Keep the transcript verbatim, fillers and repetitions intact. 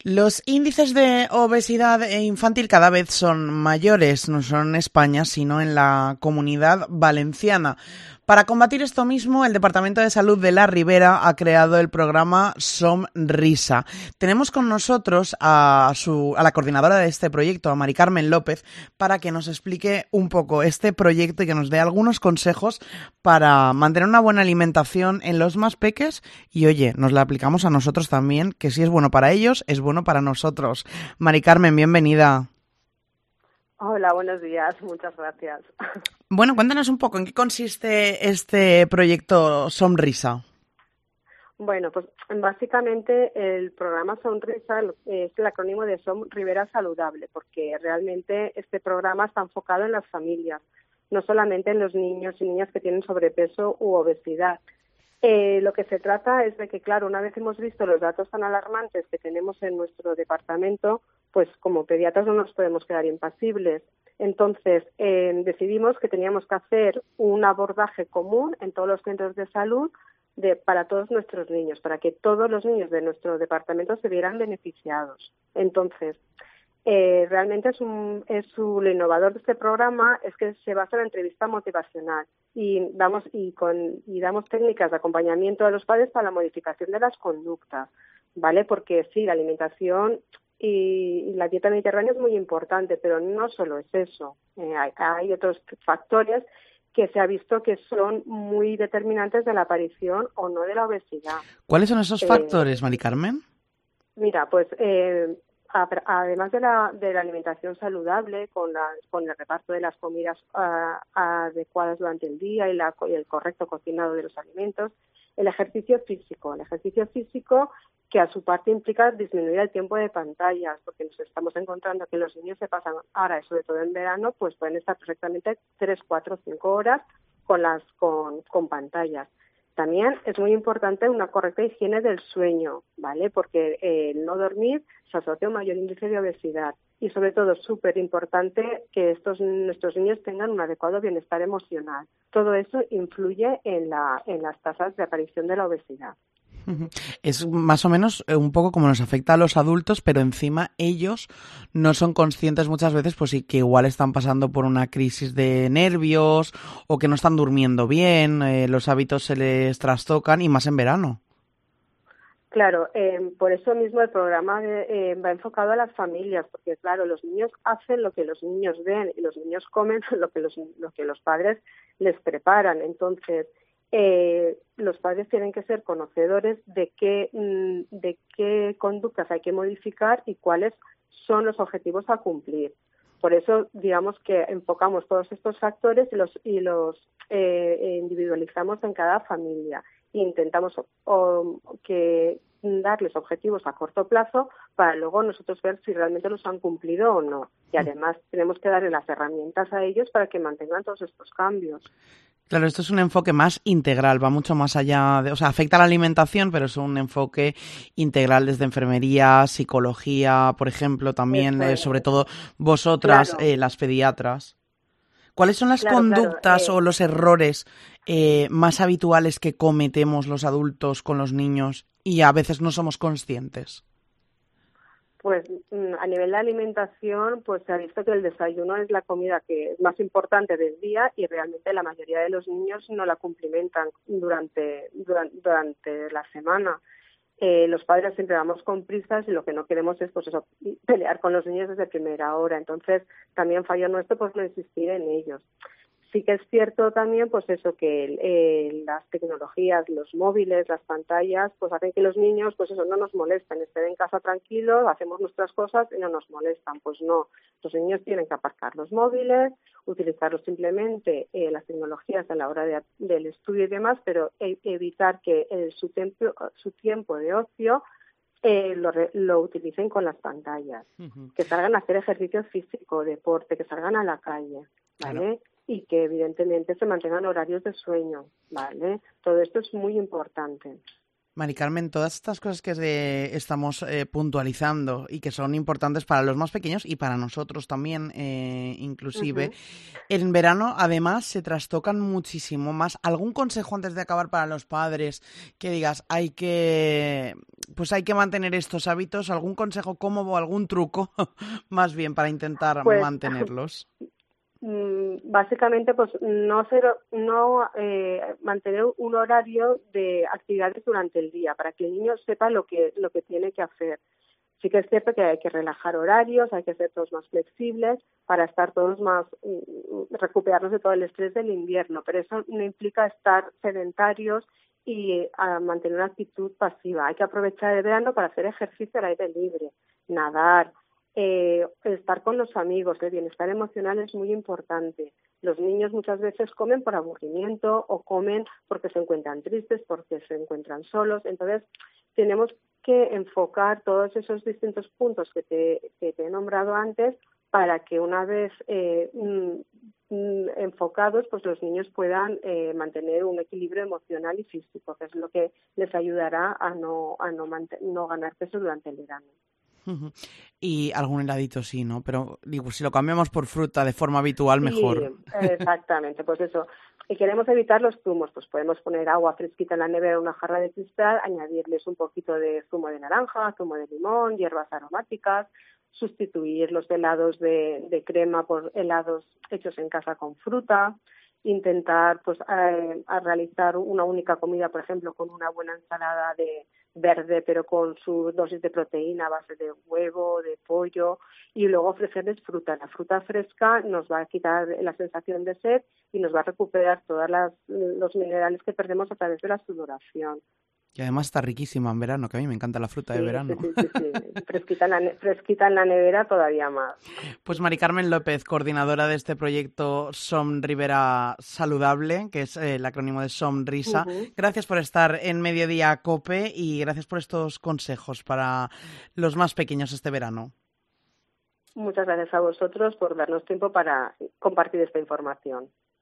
Los índices de obesidad infantil cada vez son mayores, no solo en España, sino en la Comunidad Valenciana. Para combatir esto mismo, el Departamento de Salud de la Ribera ha creado el programa Somrisa. Tenemos con nosotros a, su, a la coordinadora de este proyecto, a Mari Carmen López, para que nos explique un poco este proyecto y que nos dé algunos consejos para mantener una buena alimentación en los más peques y, oye, nos la aplicamos a nosotros también, que si es bueno para ellos, es bueno para nosotros. Mari Carmen, bienvenida. Hola, buenos días, muchas gracias. Bueno, cuéntanos un poco en qué consiste este proyecto Somrisa. Bueno, pues básicamente el programa Sonrisa es el acrónimo de Som Ribera Saludable, porque realmente este programa está enfocado en las familias, no solamente en los niños y niñas que tienen sobrepeso u obesidad. Eh, lo que se trata es de que, claro, una vez hemos visto los datos tan alarmantes que tenemos en nuestro departamento, pues como pediatras no nos podemos quedar impasibles. Entonces, eh, decidimos que teníamos que hacer un abordaje común en todos los centros de salud de, para todos nuestros niños, para que todos los niños de nuestro departamento se vieran beneficiados. Entonces, eh, realmente es un, es un, lo innovador de este programa es que se basa en la entrevista motivacional y damos y con y damos técnicas de acompañamiento a los padres para la modificación de las conductas, ¿vale? Porque sí, la alimentación y la dieta mediterránea es muy importante, pero no solo es eso. Eh, hay, hay otros factores que se ha visto que son muy determinantes de la aparición o no de la obesidad. ¿Cuáles son esos eh, factores, Mari Carmen? Mira, pues eh, además de la, de la alimentación saludable, con, la, con el reparto de las comidas uh, adecuadas durante el día y, la, y el correcto cocinado de los alimentos, el ejercicio físico. El ejercicio físico que a su parte implica disminuir el tiempo de pantallas, porque nos estamos encontrando que los niños se pasan ahora, y sobre todo en verano, pues pueden estar perfectamente tres, cuatro, cinco horas con las con, con pantallas. También es muy importante una correcta higiene del sueño, ¿vale? Porque eh, el no dormir se asocia a un mayor índice de obesidad. Y sobre todo, súper importante que estos nuestros niños tengan un adecuado bienestar emocional. Todo eso influye en, la, en las tasas de aparición de la obesidad. Es más o menos un poco como nos afecta a los adultos, pero encima ellos no son conscientes muchas veces, pues sí, que igual están pasando por una crisis de nervios o que no están durmiendo bien, eh, los hábitos se les trastocan y más en verano. Claro, eh, por eso mismo el programa de, eh, va enfocado a las familias, porque claro, los niños hacen lo que los niños ven y los niños comen lo que los, lo que los padres les preparan. Entonces, Eh, los padres tienen que ser conocedores de qué, de qué conductas hay que modificar y cuáles son los objetivos a cumplir. Por eso, digamos que enfocamos todos estos factores y los, y los eh, individualizamos en cada familia e intentamos o, que darles objetivos a corto plazo para luego nosotros ver si realmente los han cumplido o no. Y además tenemos que darle las herramientas a ellos para que mantengan todos estos cambios. Claro, esto es un enfoque más integral, va mucho más allá, de, o sea, afecta a la alimentación, pero es un enfoque integral desde enfermería, psicología, por ejemplo, también, eh, sobre todo vosotras, claro. eh, las pediatras. ¿Cuáles son las claro, conductas claro, eh, o los errores eh, más habituales que cometemos los adultos con los niños y a veces no somos conscientes? Pues a nivel de alimentación, pues se ha visto que el desayuno es la comida que es más importante del día y realmente la mayoría de los niños no la cumplimentan durante durante, durante la semana. Eh, los padres siempre vamos con prisas y lo que no queremos es pues eso, pelear con los niños desde primera hora. Entonces, también fallo nuestro pues no insistir en ellos. Sí que es cierto también, pues eso, que eh, las tecnologías, los móviles, las pantallas, pues hacen que los niños, pues eso, no nos molesten, estén en casa tranquilos, hacemos nuestras cosas y no nos molestan. Pues no, los niños tienen que aparcar los móviles, utilizarlos simplemente eh, las tecnologías a la hora de, del estudio y demás, pero e- evitar que eh, su, tiempo, su tiempo de ocio eh, lo, re, lo utilicen con las pantallas, uh-huh. que salgan a hacer ejercicio físico, deporte, que salgan a la calle, ¿vale? Claro. Y que evidentemente se mantengan horarios de sueño, ¿vale? Todo esto es muy importante. Mari Carmen, todas estas cosas que de, estamos eh, puntualizando y que son importantes para los más pequeños y para nosotros también, eh, inclusive, Uh-huh. en verano además se trastocan muchísimo más. ¿Algún consejo antes de acabar para los padres que digas, hay que, pues hay que mantener estos hábitos? ¿Algún consejo cómodo o algún truco más bien para intentar Pues mantenerlos? básicamente, pues no ser, no eh, mantener un horario de actividades durante el día para que el niño sepa lo que lo que tiene que hacer. Sí que es cierto que hay que relajar horarios, hay que ser todos más flexibles para estar todos más, recuperarnos de todo el estrés del invierno, pero eso no implica estar sedentarios y a mantener una actitud pasiva. Hay que aprovechar el verano para hacer ejercicio al aire libre, nadar, Eh, estar con los amigos. El bienestar emocional es muy importante. Los niños muchas veces comen por aburrimiento o comen porque se encuentran tristes, porque se encuentran solos. Entonces, tenemos que enfocar todos esos distintos puntos que te, que te he nombrado antes para que una vez eh, mm, mm, enfocados, pues los niños puedan eh, mantener un equilibrio emocional y físico, que es lo que les ayudará a no, a no, manten- no ganar peso durante el verano. Y algún heladito sí, ¿no? Pero digo, si lo cambiamos por fruta de forma habitual, Sí, mejor. exactamente, pues eso. Y queremos evitar los zumos, pues podemos poner agua fresquita en la nevera, una jarra de cristal, añadirles un poquito de zumo de naranja, zumo de limón, hierbas aromáticas, sustituir los helados de, de crema por helados hechos en casa con fruta, intentar pues eh, a realizar una única comida, por ejemplo, con una buena ensalada de verde, pero con su dosis de proteína a base de huevo, de pollo, y luego ofrecerles fruta. La fruta fresca nos va a quitar la sensación de sed y nos va a recuperar todos los minerales que perdemos a través de la sudoración. Y además está riquísima en verano, que a mí me encanta la fruta de Sí, sí, verano. sí, sí, sí. Fresquita en la, ne- fresquita en la nevera todavía más. Pues Mari Carmen López, coordinadora de este proyecto Som Ribera Saludable, que es eh, el acrónimo de Somrisa. Uh-huh. Gracias por estar en Mediodía Cope y gracias por estos consejos para los más pequeños este verano. Muchas gracias a vosotros por darnos tiempo para compartir esta información.